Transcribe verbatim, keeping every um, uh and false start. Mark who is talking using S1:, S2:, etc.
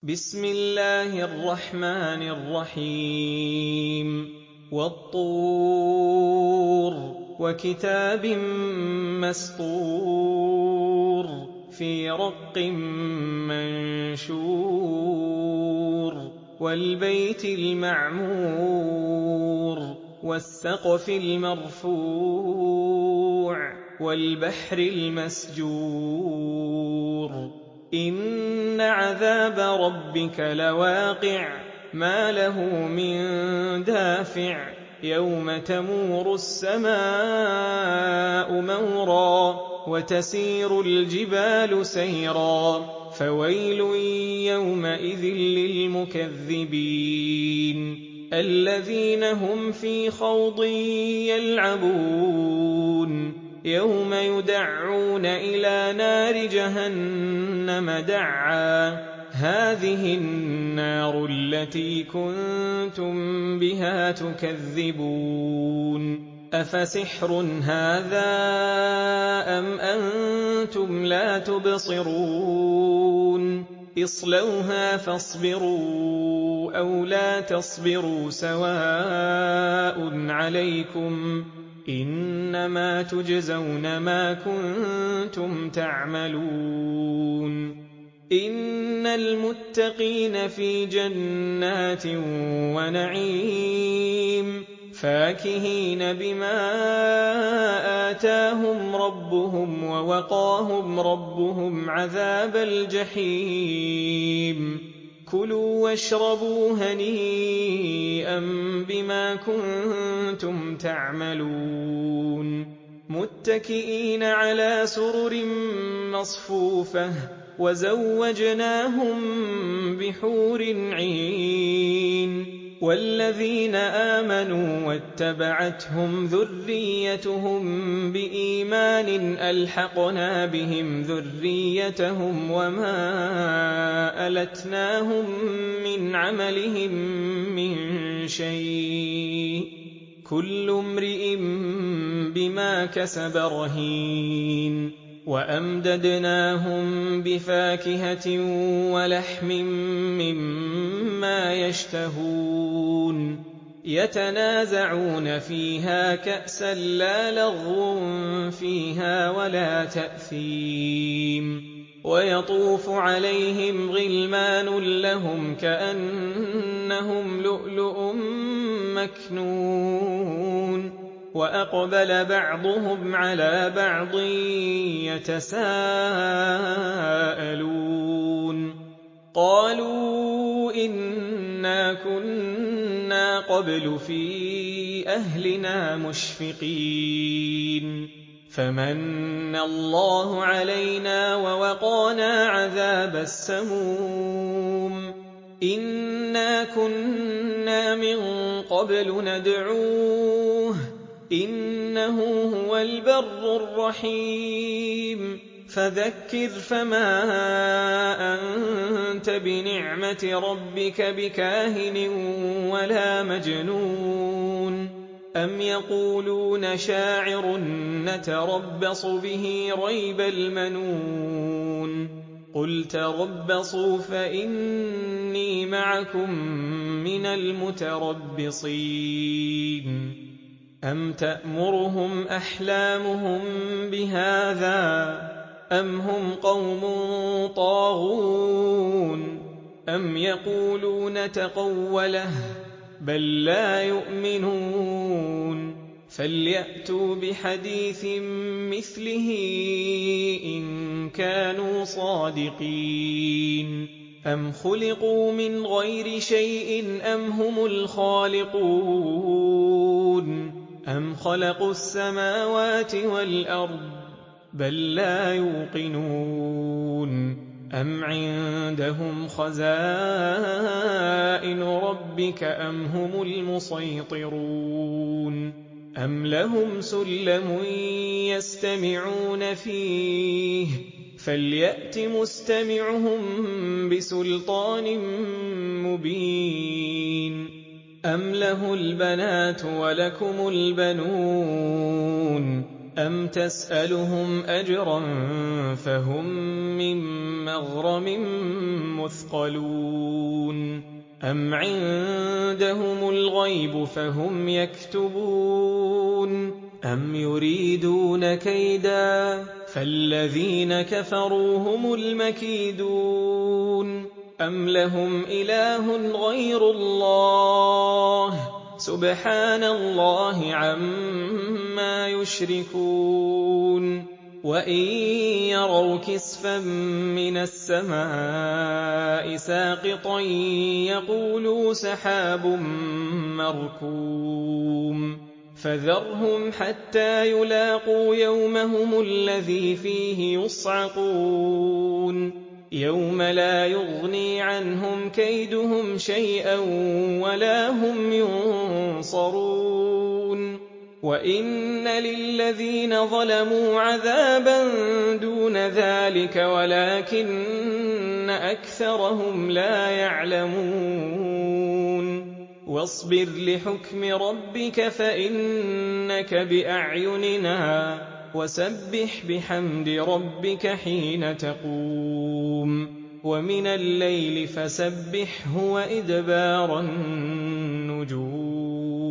S1: بسم الله الرحمن الرحيم والطور وكتاب مسطور في رق منشور والبيت المعمور والسقف المرفوع والبحر المسجور إن عذاب ربك لواقع ما له من دافع يوم تمور السماء مورا وتسير الجبال سيرا فويل يومئذ للمكذبين الذين هم في خوض يلعبون يوم يدعون إلى نار جهنم دعا هذه النار التي كنتم بها تكذبون أفسحر هذا أم أنتم لا تبصرون اصلوها فاصبروا أو لا تصبروا سواء عليكم إنما تجزون ما كنتم تعملون إن المتقين في جنات ونعيم فاكهين بما آتاهم ربهم ووقاهم ربهم عذاب الجحيم كلوا واشربوا هنيئا بما كنتم تعملون متكئين على سرر مصفوفة وزوجناهم بحور عين والذين آمنوا واتبعتهم ذريتهم بإيمان ألحقنا بهم ذريتهم وما ألتناهم من عملهم من شيء كل امرئ بما كسب رهين وأمددناهم بفاكهة ولحم مما يشتهون يتنازعون فيها كأسا لا لغو فيها ولا تأثيم ويطوف عليهم غلمان لهم كأنهم لؤلؤ مكنون وأقبل بعضهم على بعض يتساءلون قالوا إنا كنا قبل في أهلنا مشفقين فمن الله علينا ووقانا عذاب السموم إنا كنا من قبل ندعوه إنه هو البر الرحيم فذكر فما أنت بنعمة ربك بكاهن ولا مجنون أم يقولون شاعر نتربص به ريب المنون قل تربصوا فإني معكم من المتربصين أم تأمرهم أحلامهم بهذا أم هم قوم طاغون أم يقولون تقوله بل لا يؤمنون فليأتوا بحديث مثله إن كانوا صادقين أم خلقوا من غير شيء أم هم الخالقون أم خلقوا السماوات والأرض بل لا يوقنون أم عندهم خزائن ربك أم هم المسيطرون أم لهم سلم يستمعون فيه فليأت مستمعهم بسلطان مبين أم له البنات ولكم البنون أَمْ تَسْأَلُهُمْ أَجْرًا فَهُم مِّن مَّغْرَمٍ مُّثْقَلُونَ أَمْ عِندَهُمُ الْغَيْبُ فَهُمْ يَكْتُبُونَ أَمْ يُرِيدُونَ كَيْدًا فَالَّذِينَ كَفَرُوا هُمُ الْمَكِيدُونَ أَمْ لَهُمْ إِلَٰهٌ غَيْرُ اللَّهِ سُبْحَانَ اللَّهِ عَمَّا يُشْرِكُونَ وَإِن يَرَوْا كِسْفًا مِّنَ السَّمَاءِ سَاقِطًا يَقُولُوا سَحَابٌ مَّرْكُومٌ فَذَرْهُمْ حَتَّىٰ يُلَاقُوا يَوْمَهُمُ الَّذِي فِيهِ يُصْعَقُونَ يَوْمَ لَا يُغْنِي عَنْهُمْ كَيْدُهُمْ شَيْئًا وَلَا هُمْ يُنصَرُونَ وَإِنَّ لِلَّذِينَ ظَلَمُوا عَذَابًا دُونَ ذَٰلِكَ وَلَٰكِنَّ أَكْثَرَهُمْ لَا يَعْلَمُونَ وَاصْبِرْ لِحُكْمِ رَبِّكَ فَإِنَّكَ بِأَعْيُنِنَا وَسَبِّحْ بِحَمْدِ رَبِّكَ حِينَ تَقُومُ وَمِنَ اللَّيْلِ فَسَبِّحْهُ وَإِدْبَارَ النُّجُومِ